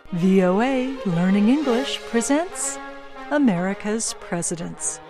VOA Learning English presents America's Presidents.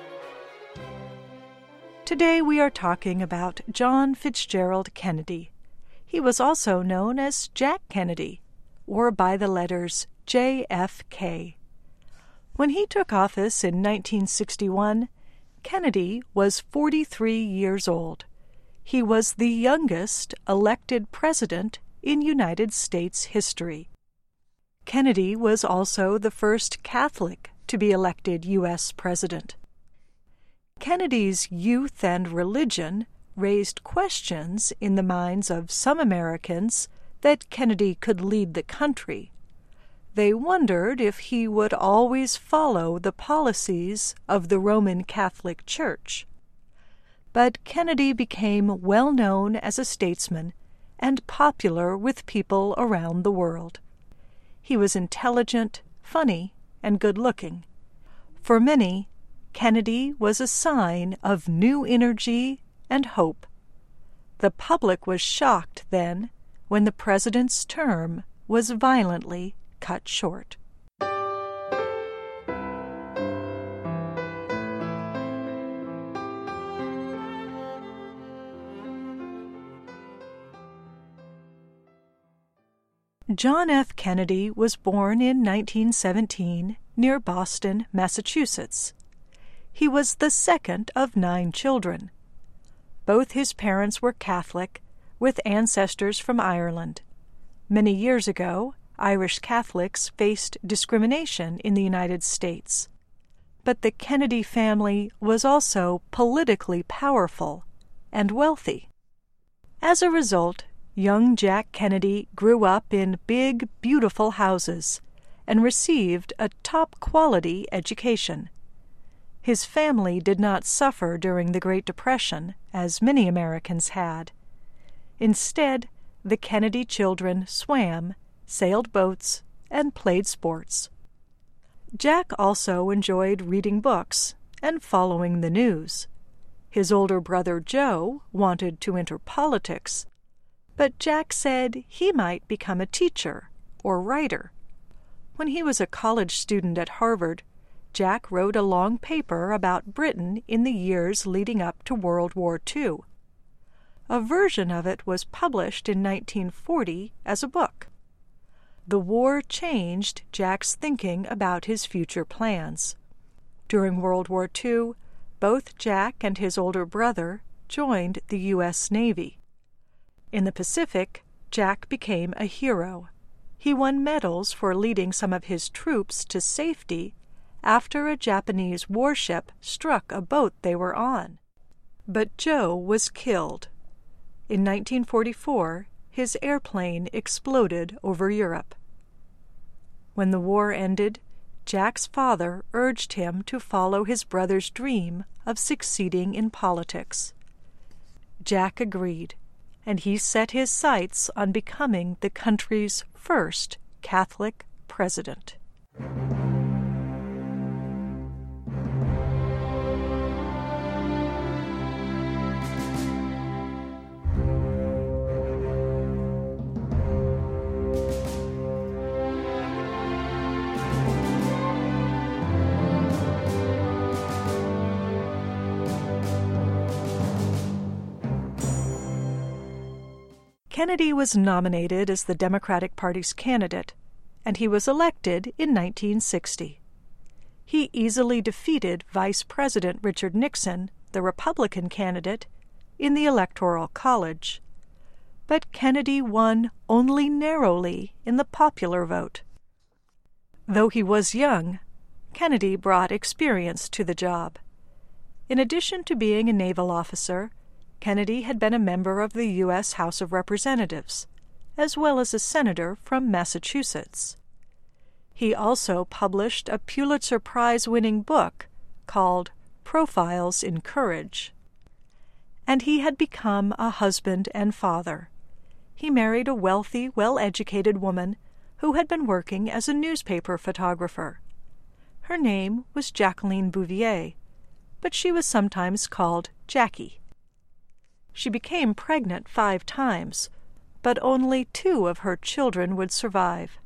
Today we are talking about John Fitzgerald Kennedy. He was also known as Jack Kennedy, or by the letters JFK. When he took office in 1961, Kennedy was 43 years old. He was the youngest elected president in United States history. Kennedy was also the first Catholic to be elected U.S. president. Kennedy's youth and religion raised questions in the minds of some Americans that Kennedy could lead the country. They wondered if he would always follow the policies of the Roman Catholic Church. But Kennedy became well known as a statesman and popular with people around the world. He was intelligent, funny, and good-looking. For many, Kennedy was a sign of new energy and hope. The public was shocked then when the president's term was violently cut short. John F. Kennedy was born in 1917 near Boston, Massachusetts. He was the second of 9 children. Both his parents were Catholic, with ancestors from Ireland. Many years ago, Irish Catholics faced discrimination in the United States. But the Kennedy family was also politically powerful and wealthy. As a result, young Jack Kennedy grew up in big, beautiful houses and received a top-quality education. His family did not suffer during the Great Depression, as many Americans had. Instead, the Kennedy children swam, sailed boats, and played sports. Jack also enjoyed reading books and following the news. His older brother Joe wanted to enter politics, but Jack said he might become a teacher or writer. When he was a college student at Harvard, Jack wrote a long paper about Britain in the years leading up to World War II. A version of it was published in 1940 as a book. The war changed Jack's thinking about his future plans. During World War II, both Jack and his older brother joined the U.S. Navy. In the Pacific, Jack became a hero. He won medals for leading some of his troops to safety after a Japanese warship struck a boat they were on. But Joe was killed. In 1944, his airplane exploded over Europe. When the war ended, Jack's father urged him to follow his brother's dream of succeeding in politics. Jack agreed, and he set his sights on becoming the country's first Catholic president. Kennedy was nominated as the Democratic Party's candidate, and he was elected in 1960. He easily defeated Vice President Richard Nixon, the Republican candidate, in the Electoral College. But Kennedy won only narrowly in the popular vote. Though he was young, Kennedy brought experience to the job. In addition to being a naval officer, Kennedy had been a member of the U.S. House of Representatives, as well as a senator from Massachusetts. He also published a Pulitzer Prize-winning book called Profiles in Courage. And he had become a husband and father. He married a wealthy, well-educated woman who had been working as a newspaper photographer. Her name was Jacqueline Bouvier, but she was sometimes called Jackie. She became pregnant 5 times, but only 2 of her children would survive.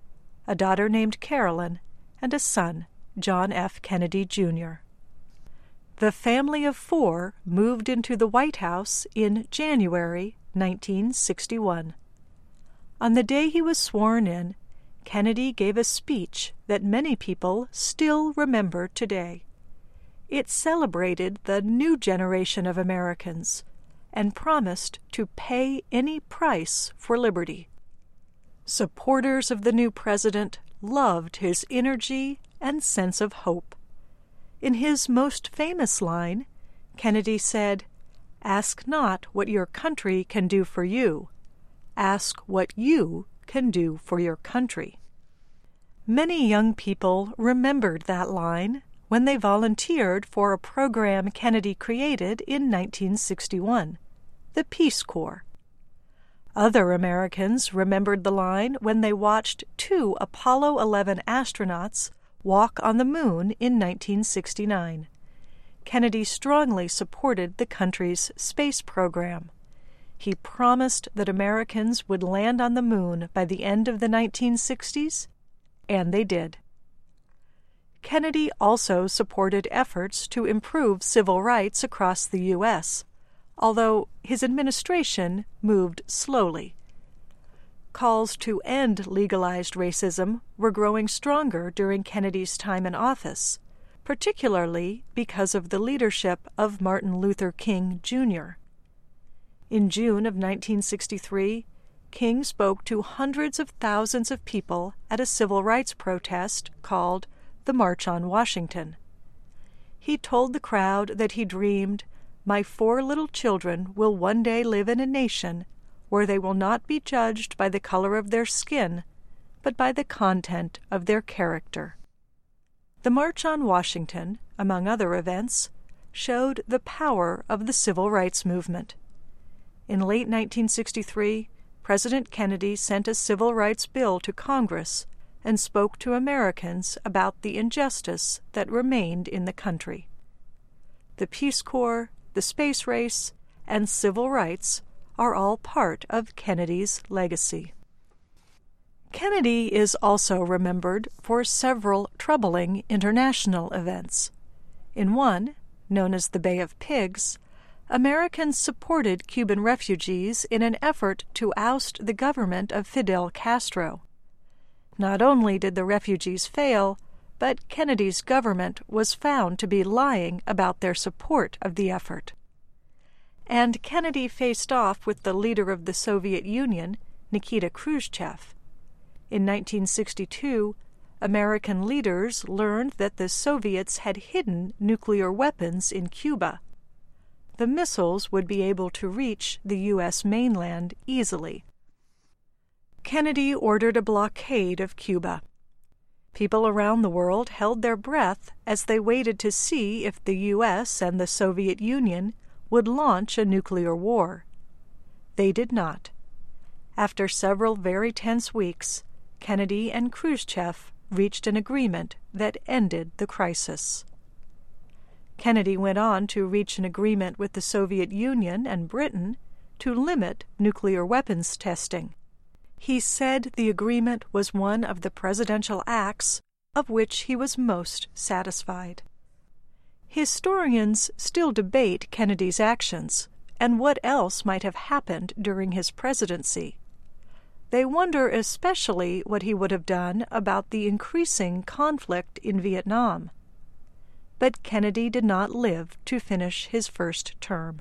a daughter named Carolyn, and a son, John F. Kennedy, Jr. The family of 4 moved into the White House in January 1961. On the day he was sworn in, Kennedy gave a speech that many people still remember today. It celebrated the new generation of Americans and promised to pay any price for liberty. Supporters of the new president loved his energy and sense of hope. In his most famous line, Kennedy said, "Ask not what your country can do for you. Ask what you can do for your country." Many young people remembered that line when they volunteered for a program Kennedy created in 1961, the Peace Corps. Other Americans remembered the line when they watched 2 Apollo 11 astronauts walk on the moon in 1969. Kennedy strongly supported the country's space program. He promised that Americans would land on the moon by the end of the 1960s, and they did. Kennedy also supported efforts to improve civil rights across the U.S., although his administration moved slowly. Calls to end legalized racism were growing stronger during Kennedy's time in office, particularly because of the leadership of Martin Luther King, Jr. In June of 1963, King spoke to hundreds of thousands of people at a civil rights protest called the March on Washington. He told the crowd that he dreamed, "My 4 little children will one day live in a nation where they will not be judged by the color of their skin, but by the content of their character." The March on Washington, among other events, showed the power of the civil rights movement. In late 1963, President Kennedy sent a civil rights bill to Congress and spoke to Americans about the injustice that remained in the country. The Peace Corps, the space race, and civil rights are all part of Kennedy's legacy. Kennedy is also remembered for several troubling international events. In one, known as the Bay of Pigs, Americans supported Cuban refugees in an effort to oust the government of Fidel Castro. Not only did the refugees fail, but Kennedy's government was found to be lying about their support of the effort. And Kennedy faced off with the leader of the Soviet Union, Nikita Khrushchev. In 1962, American leaders learned that the Soviets had hidden nuclear weapons in Cuba. The missiles would be able to reach the U.S. mainland easily. Kennedy ordered a blockade of Cuba. People around the world held their breath as they waited to see if the U.S. and the Soviet Union would launch a nuclear war. They did not. After several very tense weeks, Kennedy and Khrushchev reached an agreement that ended the crisis. Kennedy went on to reach an agreement with the Soviet Union and Britain to limit nuclear weapons testing. He said the agreement was one of the presidential acts of which he was most satisfied. Historians still debate Kennedy's actions and what else might have happened during his presidency. They wonder especially what he would have done about the increasing conflict in Vietnam. But Kennedy did not live to finish his first term.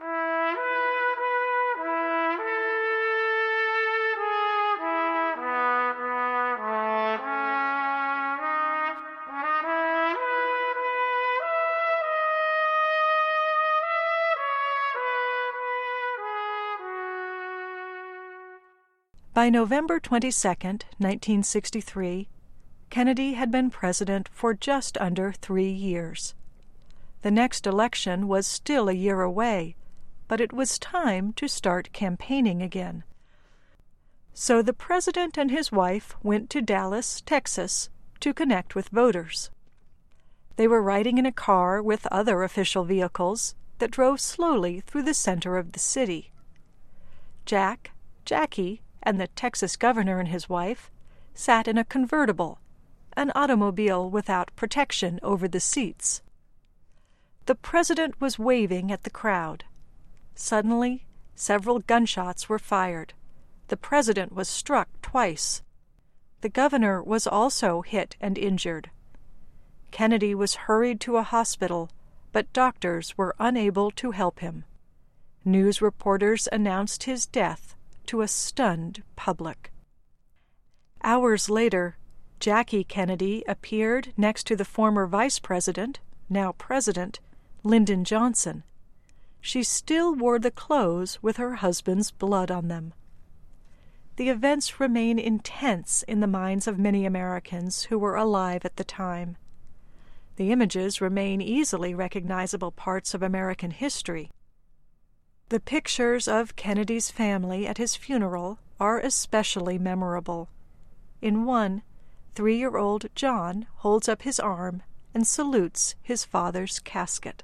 By November 22, 1963, Kennedy had been president for just under 3 years. The next election was still a year away, but it was time to start campaigning again. So the president and his wife went to Dallas, Texas, to connect with voters. They were riding in a car with other official vehicles that drove slowly through the center of the city. Jack, Jackie, and the Texas governor and his wife sat in a convertible, an automobile without protection over the seats. The president was waving at the crowd. Suddenly, several gunshots were fired. The president was struck twice. The governor was also hit and injured. Kennedy was hurried to a hospital, but doctors were unable to help him. News reporters announced his death to a stunned public. Hours later, Jackie Kennedy appeared next to the former vice president, now president, Lyndon Johnson. She still wore the clothes with her husband's blood on them. The events remain intense in the minds of many Americans who were alive at the time. The images remain easily recognizable parts of American history. The pictures of Kennedy's family at his funeral are especially memorable. In one, 3-year-old John holds up his arm and salutes his father's casket.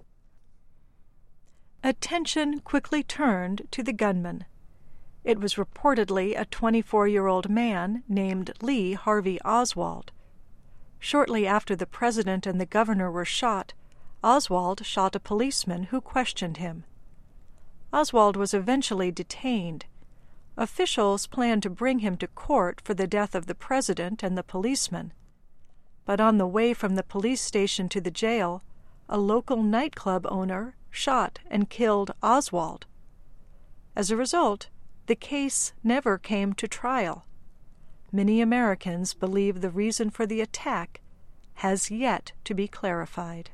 Attention quickly turned to the gunman. It was reportedly a 24-year-old man named Lee Harvey Oswald. Shortly after the president and the governor were shot, Oswald shot a policeman who questioned him. Oswald was eventually detained. Officials planned to bring him to court for the death of the president and the policeman. But on the way from the police station to the jail, a local nightclub owner shot and killed Oswald. As a result, the case never came to trial. Many Americans believe the reason for the attack has yet to be clarified.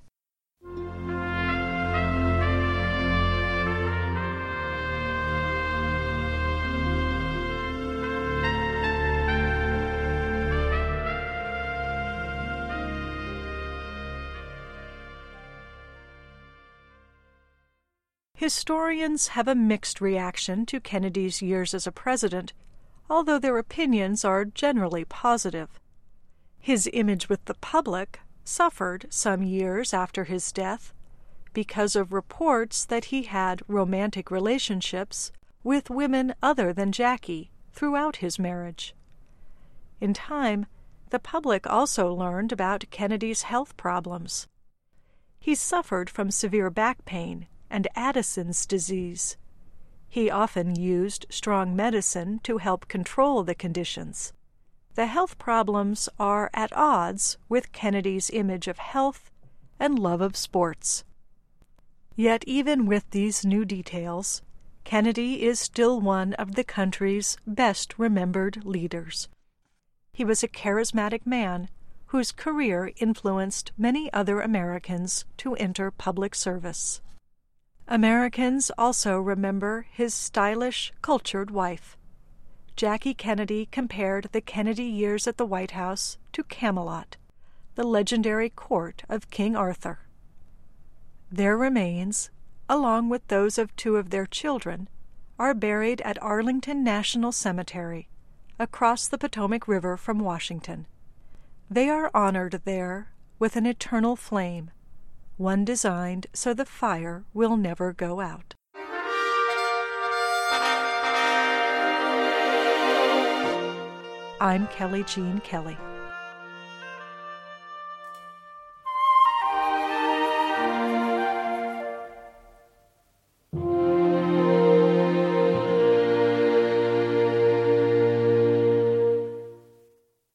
Historians have a mixed reaction to Kennedy's years as a president, although their opinions are generally positive. His image with the public suffered some years after his death because of reports that he had romantic relationships with women other than Jackie throughout his marriage. In time, the public also learned about Kennedy's health problems. He suffered from severe back pain and Addison's disease. He often used strong medicine to help control the conditions. The health problems are at odds with Kennedy's image of health and love of sports. Yet even with these new details, Kennedy is still one of the country's best-remembered leaders. He was a charismatic man whose career influenced many other Americans to enter public service. Americans also remember his stylish, cultured wife. Jackie Kennedy compared the Kennedy years at the White House to Camelot, the legendary court of King Arthur. Their remains, along with those of 2 of their children, are buried at Arlington National Cemetery, across the Potomac River from Washington. They are honored there with an eternal flame, one designed so the fire will never go out. I'm Kelly Jean Kelly.